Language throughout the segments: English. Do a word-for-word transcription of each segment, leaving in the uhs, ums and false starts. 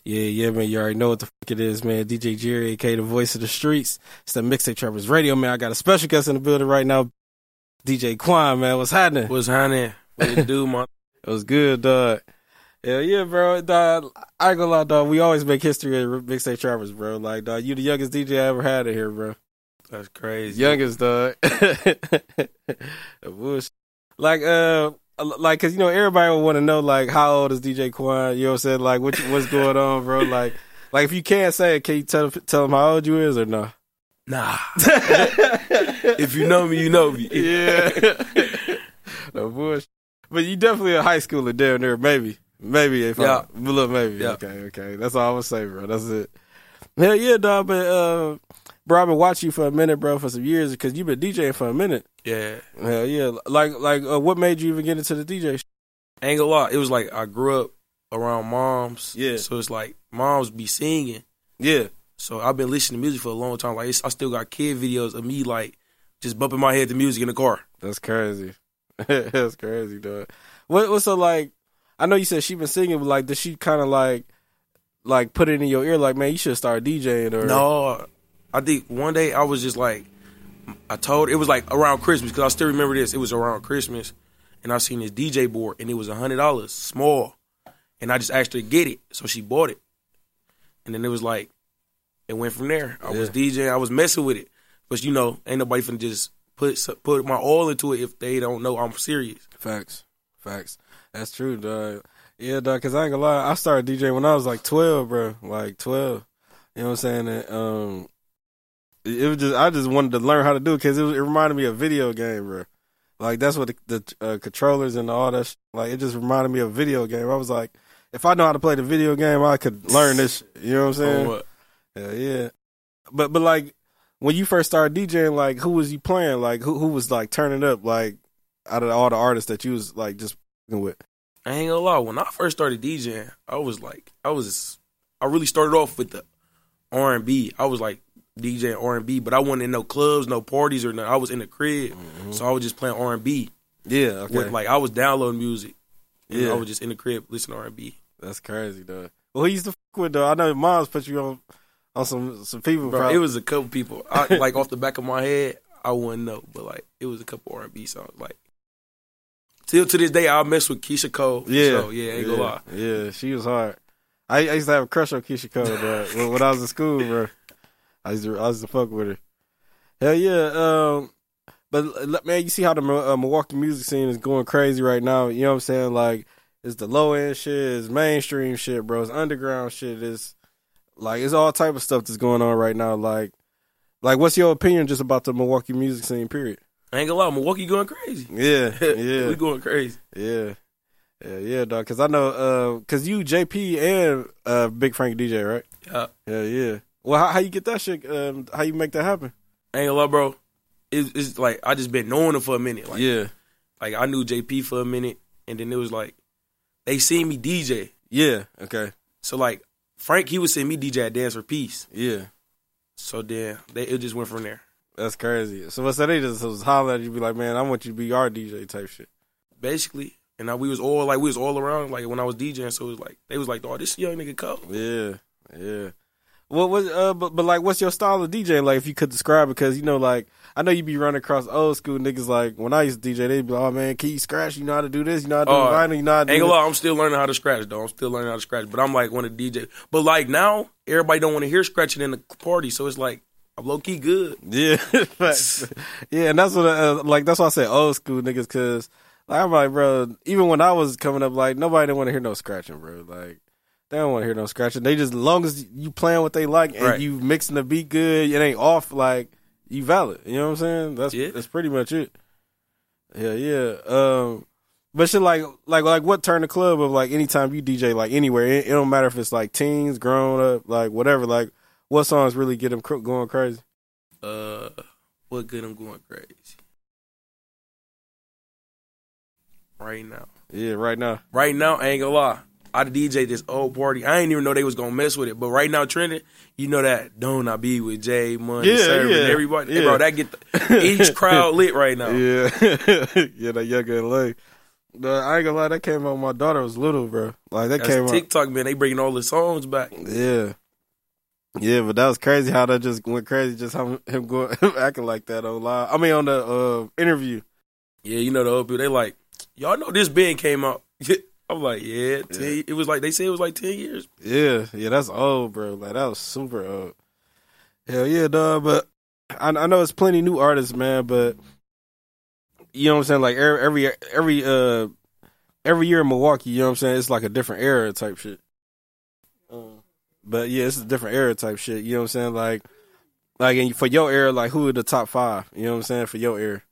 Yeah, yeah, man. You already know what the fuck it is, man. D J Jerry, aka the voice of the streets. It's the Mixtape Trappers Radio, man. I got a special guest in the building right now. D J Quan, man. What's happening? What's happening? What it do, man? It was good, dog. Hell yeah, bro. Dog, I ain't gonna lie, dog. We always make history at Mixtape Trappers, bro. Like, dog, you the youngest D J I ever had in here, bro. That's crazy. Youngest, dog. Bullshit. Like, uh, like, cause you know everybody would want to know, like, how old is D J Quan? You know what I'm saying? Like, what, what's going on, bro? Like, like if you can't say it, can you tell tell them how old you is or no? Nah. If you know me, you know me. Yeah. No bullshit. But you definitely a high schooler down there, maybe, maybe if yeah, I, look, maybe. Yeah. Okay, okay. That's all I'm gonna say, bro. That's it. Hell yeah, dog. But uh, bro, I've been watching you for a minute, bro, for some years because you've been DJing for a minute. Yeah. Hell yeah. Like, like, uh, what made you even get into the D J? I ain't gonna lie. It was like I grew up around moms. Yeah. So it's like moms be singing. Yeah. So I've been listening to music for a long time. Like it's, I still got kid videos of me like just bumping my head to music in the car. That's crazy. That's crazy, dog. What, what's so like? I know you said she been singing, but like, does she kind of like, like put it in your ear, like, man, you should start DJing or? No, I think one day I was just like, I told it was like around Christmas because I still remember this. It was around Christmas, and I seen this D J board, and it was a hundred dollars, small, and I just asked her to get it, so she bought it, and then it was like, it went from there. I yeah. was DJing, I was messing with it, but you know, ain't nobody finna just put put my all into it if they don't know I'm serious. Facts, facts. That's true, dog. Yeah, dog. Because I ain't gonna lie, I started DJing when I was like twelve, bro. Like twelve. You know what I'm saying? And, um, it, it was just I just wanted to learn how to do it because it, it reminded me of a video game, bro. Like that's what the, the uh, controllers and all that. Sh- like it just reminded me of a video game. I was like, if I know how to play the video game, I could learn this. Sh- you know what I'm saying? Oh, yeah, yeah. But but like. When you first started DJing, like, who was you playing? Like, who who was, like, turning up, like, out of all the artists that you was, like, just with? I ain't gonna lie. When I first started DJing, I was, like, I was, I really started off with the R and B. I was, like, DJing R and B, but I wasn't in no clubs, no parties or nothing. I was in the crib, mm-hmm. so I was just playing R and B. Yeah, okay. With, like, I was downloading music. Yeah. I was just in the crib listening to R and B. That's crazy, though. Well, who you used to fuck with, though? I know your mom's put you on... On some some people, bro. Probably. It was a couple people. I, like off the back of my head, I wouldn't know, but like it was a couple R and B songs. Like till to this day, I mess with Keisha Cole. Yeah, so, yeah, ain't yeah, gonna lie. Yeah, she was hard. I, I used to have a crush on Keisha Cole, bro. when, when I was in school, bro. I used to I used to fuck with her. Hell yeah. Um, but man, you see how the uh, Milwaukee music scene is going crazy right now. You know what I'm saying? Like it's the low end shit, it's mainstream shit, bro. It's underground shit. It's Like, it's all type of stuff that's going on right now. Like, like, what's your opinion just about the Milwaukee music scene, period? I ain't gonna lie, Milwaukee going crazy. Yeah, yeah. We going crazy. Yeah. Yeah, yeah, dog. Because I know, uh, because you, J P, and uh, Big Frank D J, right? Yeah. Yeah, yeah. Well, how, how you get that shit? Um, how you make that happen? I ain't gonna lie, bro. It's, it's like, I just been knowing him for a minute. Like, yeah. Like, I knew J P for a minute, and then it was like, they seen me D J. Yeah, okay. So, like, Frank, he would send me D J at Dance for Peace. Yeah. So then they, it just went from there. That's crazy. So what's that? They just was hollering at you, be like, man, I want you to be our D J type shit. Basically. And now we was all like, we was all around like when I was DJing. So it was like, they was like, oh, this young nigga cold. Yeah. Yeah. What was, uh, but, but like, what's your style of DJing? Like, if you could describe it, because, you know, like, I know you be running across old school niggas, like, when I used to D J, they'd be like, oh, man, can you scratch? You know how to do this? You know how to do uh, vinyl? You know how to do ain't this? gonna lie, I'm still learning how to scratch, though. I'm still learning how to scratch. But I'm, like, one of the D Js. But, like, now, everybody don't want to hear scratching in the party. So it's, like, I'm low-key good. Yeah. Yeah, and that's what, uh, like, that's why I say old school niggas, because, like, I'm like, bro, even when I was coming up, like, nobody didn't want to hear no scratching, bro. Like, they don't want to hear no scratching. They just, as long as you playing what they like and right. you mixing the beat good, it ain't off, like, you valid. You know what I'm saying? That's yeah. that's pretty much it. Yeah, yeah. Um, but shit, like, like, like, what turn the club of, like, anytime you D J, like, anywhere, it, it don't matter if it's, like, teens, grown up, like, whatever, like, what songs really get them cr- going crazy? Uh, what get them going crazy? Right now. Yeah, right now. Right now, I ain't gonna lie. I D J this old party. I ain't even know they was gonna mess with it. But right now, trending, you know that Don't I Be with Jay, Money, yeah, Serve, yeah, and everybody. Yeah. Hey, bro, that get the, each crowd lit right now. Yeah, yeah, that young L A. But I ain't gonna lie, that came out when my daughter was little, bro. Like that That's came TikTok, man. They bringing all the songs back. out. Yeah. Yeah, but that was crazy how that just went crazy. Just how him going acting like that on live. I mean, on the uh, interview. Yeah, you know the old people. They like, y'all know this band came out. I'm like, yeah, ten, Yeah. it was like they said it was like ten years. Yeah, yeah, that's old, bro. Like that was super old. Hell yeah, dog. But I, I know it's plenty new artists, man. But you know what I'm saying? Like every every every uh every year in Milwaukee, you know what I'm saying? It's like a different era type shit. Um, but yeah, it's a different era type shit. You know what I'm saying? Like like in, for your era, like who are the top five? You know what I'm saying? For your era.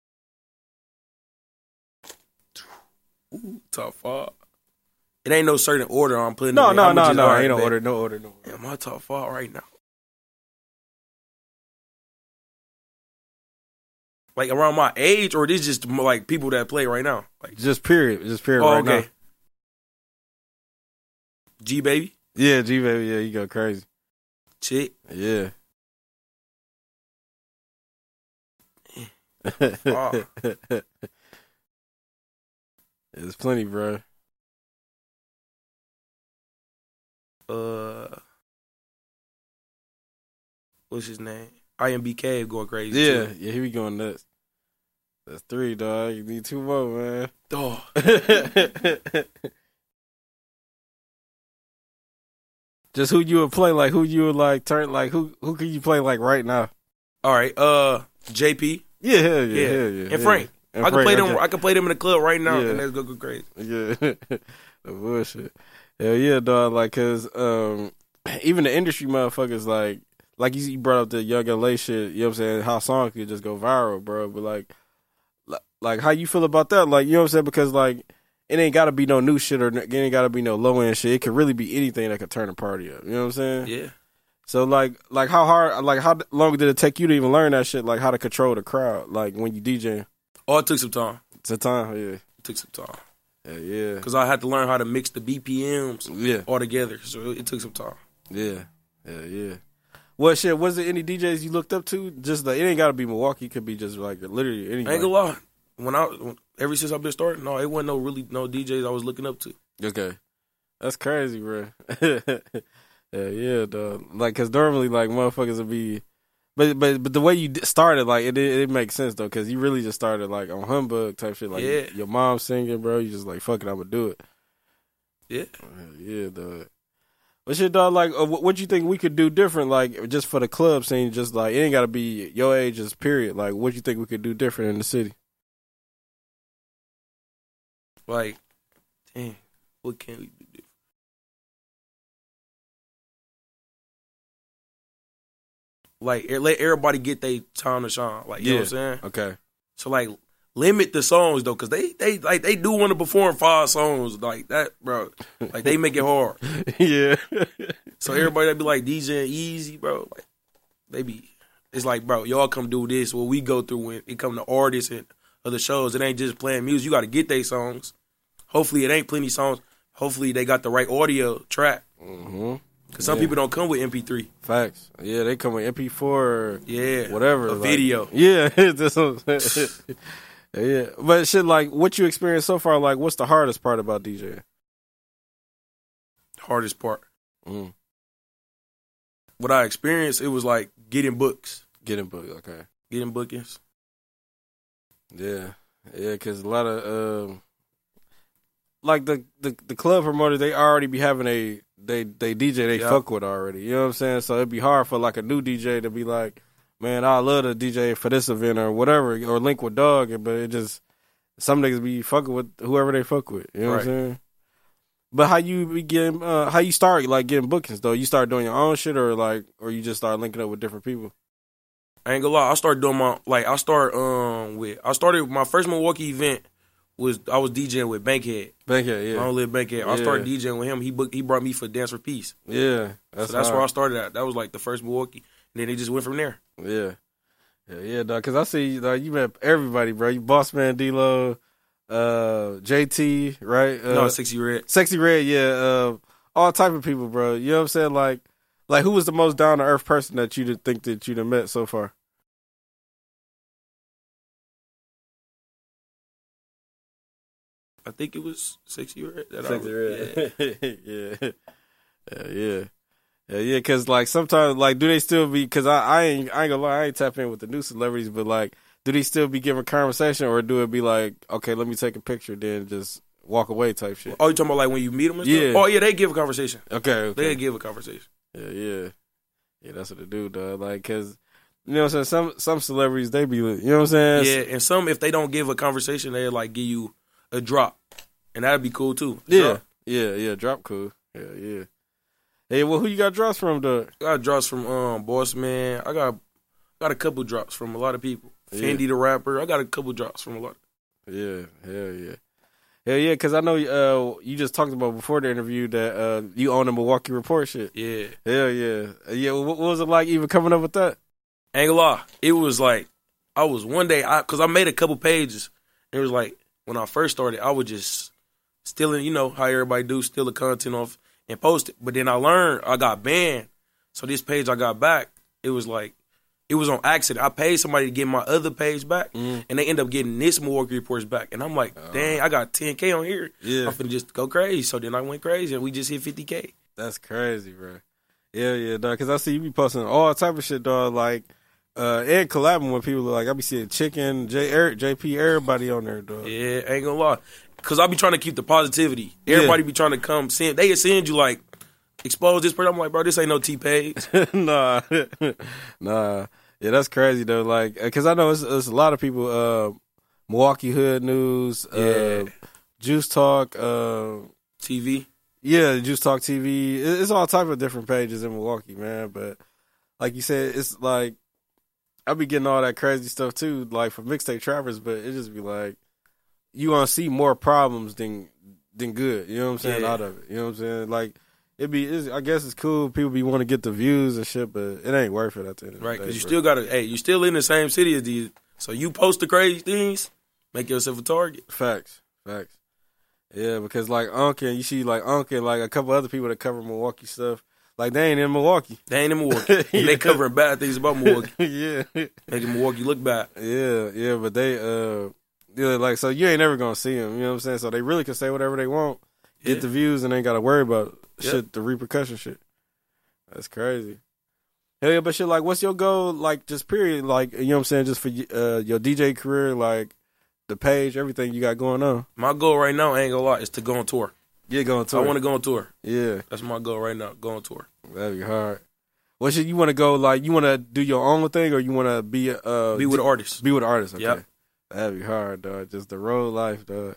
Ooh, top five. It ain't no certain order I'm putting. No, them in. no, I'ma no, just- no. all right, Ain't no bet. order, no order, no order. Yeah, my top five right now. Like around my age, or this just like people that play right now. Like, Just period. Just period oh, right okay. now. G baby, Yeah, G baby, yeah, you go crazy. chick. Yeah. Wow. There's plenty, bro. Uh, what's his name? I M B K going crazy. Yeah, too. yeah, he be going nuts. That's three, dog. You need two more, man. Oh, Just who you would play, like who you would like turn, like who who could you play like right now? all right. Uh, J P. Yeah, hell yeah, Yeah, hell yeah. and yeah. Frank. And I can Frank, play them. okay. I can play them in the club right now, Yeah. and let's go go crazy. Yeah, the bullshit. Hell yeah, dog. Like, cause um, even the industry motherfuckers, like, like you, you brought up the Young L A shit. You know what I'm saying? How songs could just go viral, bro. But like, like, like, how you feel about that? Like, you know what I'm saying? Because like, it ain't got to be no new shit or it ain't got to be no low end shit. It could really be anything that could turn a party up. You know what I'm saying? Yeah. So like, like how hard, like how long did it take you to even learn that shit? Like how to control the crowd, like when you DJing? Oh, it took some time. It's a time, yeah, It took some time yeah, yeah, because I had to learn how to mix the B P Ms yeah, all together. So it, it took some time. yeah, yeah, yeah. What shit? Was there any D Js you looked up to? Just like it ain't got to be Milwaukee. It could be just like literally I anybody. ain't gonna lie. When I when, ever since I've been starting, no, it wasn't no really no D Js I was looking up to. Okay, that's crazy, bro. Yeah, yeah, dog. Like, cause normally, like, motherfuckers would be, but but but the way you d- started, like, it it, it makes sense though, cause you really just started like on humbug type shit, like Yeah. your mom singing, bro. You just like, fuck it, I'ma do it. Yeah. Yeah, dog. But shit, dog. Like, uh, what, what you think we could do different, like, just for the club scene? Just like, it ain't gotta be your age, just period. Like, what you think we could do different in the city? Like, damn, what can we do? different? Like, e- let everybody get their time to shine. Like, you know what I'm saying? Okay. So like, limit the songs though, cause they they like they do want to perform five songs like that, bro. Like they make it hard. Yeah. So everybody that be like DJing easy, bro. Like they be, it's like, bro, y'all come do this. What we go through when it come to artists and other shows, it ain't just playing music. You got to get their songs. Hopefully, it ain't plenty songs. Hopefully, they got the right audio track. Mm-hmm. Cause some Yeah. people don't come with M P three. Facts. Yeah, they come with M P four or Yeah, whatever. a like- video. Yeah. That's what I'm saying. Yeah. But shit, like, what you experienced so far, like, what's the hardest part about DJing? Hardest part. Mm. What I experienced, it was like getting books, Getting booked, okay. getting bookings. Yeah. Yeah, because a lot of, um, like, the, the, the club promoter, they already be having a, they, they D J they Yeah. fuck with already. You know what I'm saying? So it'd be hard for, like, a new D J to be like, man, I love the D J for this event or whatever, or link with Dog, but it just, some niggas be fucking with whoever they fuck with. You know what I'm Right. saying? But how you be getting, uh, how you start, like, getting bookings, though? You start doing your own shit or, like, or you just start linking up with different people? I ain't gonna lie. I started doing my like. I started um with. I started my first Milwaukee event was I was DJing with Bankhead. Bankhead, I yeah. don't live Bankhead. I Yeah. started DJing with him. He booked, he brought me for Dance for Peace. Yeah. so that's where I hard. started at. That was like the first Milwaukee, and then it just went from there. Yeah. Yeah, yeah, dog. Because I see, dog, you met everybody, bro. You Boss Man, D-Lo, uh, J T, right? Uh, no, Sexy Red. Sexy Red, yeah. Uh, all type of people, bro. You know what I'm saying? Like, like who was the most down-to-earth person that you think that you'd have met so far? I think it was Sexy Red. That Sexy I, Red. Yeah. yeah. Yeah, yeah. Yeah, yeah, because, like, sometimes, like, do they still be, because I, I, ain't, I ain't gonna lie, I ain't tapping in with the new celebrities, but, like, do they still be giving conversation, or do it be like, okay, let me take a picture, then just walk away type shit? Oh, you talking about, like, when you meet them and Yeah. stuff? Oh, yeah, they give a conversation. Okay, okay. They give a conversation. Yeah, yeah. Yeah, that's what they do, dog. Like, because, you know what I'm saying, some, some celebrities, they be, you know what I'm saying? Yeah, and some, if they don't give a conversation, they'll, like, give you a drop. And that'd be cool, too. Yeah, Drop. yeah, yeah, drop cool. Yeah, yeah. Hey, well, who you got drops from, dog? I got drops from um Boss Man. I got got a couple drops from a lot of people. Yeah. Fendi the rapper. I got a couple drops from a lot. Yeah, hell yeah. Hell yeah, because I know uh, you just talked about before the interview that uh, you own the Milwaukee Report shit. Yeah. Hell yeah. Yeah, what, what was it like even coming up with that? Ain't gonna lie. It was like, I was one day, I because I made a couple pages. It was like, when I first started, I was just stealing, you know, how everybody do, steal the content off and post it. But then I learned I got banned. So this page I got back, it was like, it was on accident. I paid somebody to get my other page back, Mm. and they end up getting this Milwaukee Reports back. And I'm like, dang, I got ten K on here. Yeah. I'm finna just go crazy. So then I went crazy, and we just hit fifty K. That's crazy, bro. Yeah, yeah, dog. Because I see you be posting all type of shit, dog. Like, uh, and collabing with people. Like, I be seeing Chicken, J, Eric, J P, everybody on there, dog. Yeah, ain't gonna lie. Because I be trying to keep the positivity. Everybody Yeah. be trying to come send. They send you, like, expose this person. I'm like, bro, this ain't no T-page. nah, nah. Yeah, that's crazy, though. Like, because I know it's, it's a lot of people, uh, Milwaukee Hood News, uh, Yeah. Juice Talk, uh, T V. yeah, Juice Talk T V. It- It's all type of different pages in Milwaukee, man. But like you said, it's like I be getting all that crazy stuff too, like from Mixtape Trappers. But it just be like you gonna see more problems than than good. You know what I'm saying? Yeah. Out of it, you know what I'm saying? Like it be. It's, I guess it's cool. People be want to get the views and shit, but it ain't worth it at the end of the Right, day, because you bro. still got to, hey, you still in the same city as these. So you post the crazy things, make yourself a target. Facts, facts. Yeah, because like Uncle, you see like Uncle, like a couple other people that cover Milwaukee stuff. Like they ain't in Milwaukee. They ain't in Milwaukee. And Yeah. they covering bad things about Milwaukee. yeah. Making Milwaukee look bad. Yeah, yeah, but they, uh, yeah, like, so you ain't never gonna see them, you know what I'm saying? So they really can say whatever they want, get Yeah. the views, and ain't gotta worry about Yeah. shit, the repercussion shit. That's crazy. Hell yeah, but shit, like, what's your goal, like, just period, like, you know what I'm saying, just for uh, your D J career, like, the page, everything you got going on? My goal right now, I ain't gonna lie, is to go on tour. Yeah, going to I want to go on tour. Yeah, That's my goal right now, go on tour. that'd be hard. What shit, you want to go, like, you want to do your own thing, or you want to be, uh, Be with artists. Be with artists, okay. Yep. That'd be hard, dog. Just the road life, dog.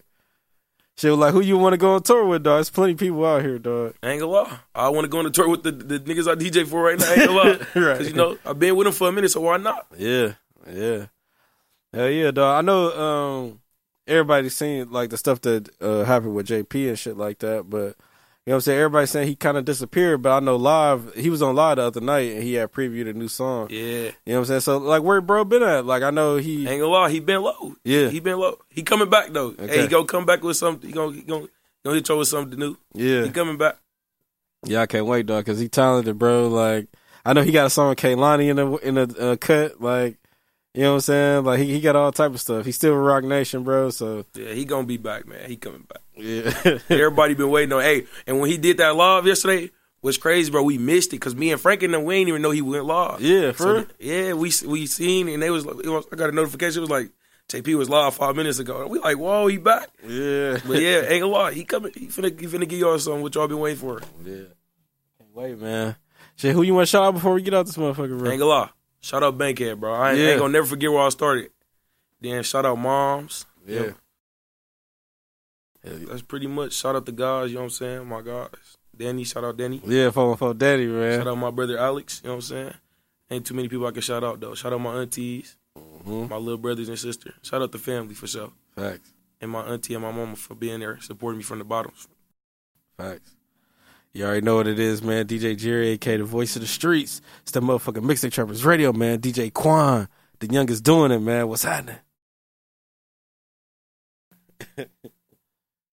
Shit, like, who you want to go on tour with, dog? There's plenty of people out here, dog. I ain't gonna lie. I want to go on the tour with the, the niggas I D J for right now. I ain't gonna lie. Right. Because, you know, I've been with them for a minute, so why not? Yeah, yeah. Hell yeah, dog. I know um, everybody's seen, like, the stuff that uh, happened with J P and shit like that, but, you know what I'm saying? Everybody's saying he kind of disappeared, but I know live, he was on live the other night, and he had previewed a new song. Yeah. You know what I'm saying? So, like, where bro been at? Like, I know he... Ain't gonna lie, he been low. Yeah. He been low. He coming back, though. Okay. Hey, he gonna come back with something. He gonna, he gonna, he gonna hit you with something new. Yeah. He coming back. Yeah, I can't wait, dog, because he talented, bro. Like, I know he got a song with Kaylani in the in the uh, cut. Like, you know what I'm saying? Like, he, he got all type of stuff. He's still with Rock Nation, bro. So Yeah, he gonna be back, man. He coming back. yeah, Everybody been waiting on. Hey, and when he did that live yesterday, was crazy, bro. We missed it because me and Frank and them, we ain't even know he went live. yeah, for So, real? yeah, we we seen and they was like, it was, I got a notification. It was like J P was live five minutes ago. We like, whoa, he back. Yeah, But yeah, ain't gonna lie, he coming. He finna he finna give y'all something what y'all been waiting for. yeah. Can't wait, man. Shit, who you want to shout out before we get out this motherfucker, bro? Ain't gonna lie. Shout out Bankhead, bro. I ain't, Yeah. ain't gonna never forget where I started. Then shout out Moms. Yeah. Yep. That's pretty much. Shout out the guys, you know what I'm saying? My guys. Danny, shout out Danny. Yeah, four one four Daddy, man. Shout out my brother Alex, you know what I'm saying? Ain't too many people I can shout out, though. Shout out my aunties, Mhm. my little brothers and sisters. Shout out the family, for sure. Facts, And my auntie and my mama for being there, supporting me from the bottom. facts. You already know what it is, man. D J Jerry, a k a the voice of the streets. It's the motherfucking Mixtape Trappers Radio, man. D J Quan, the youngest doing it, man. What's happening?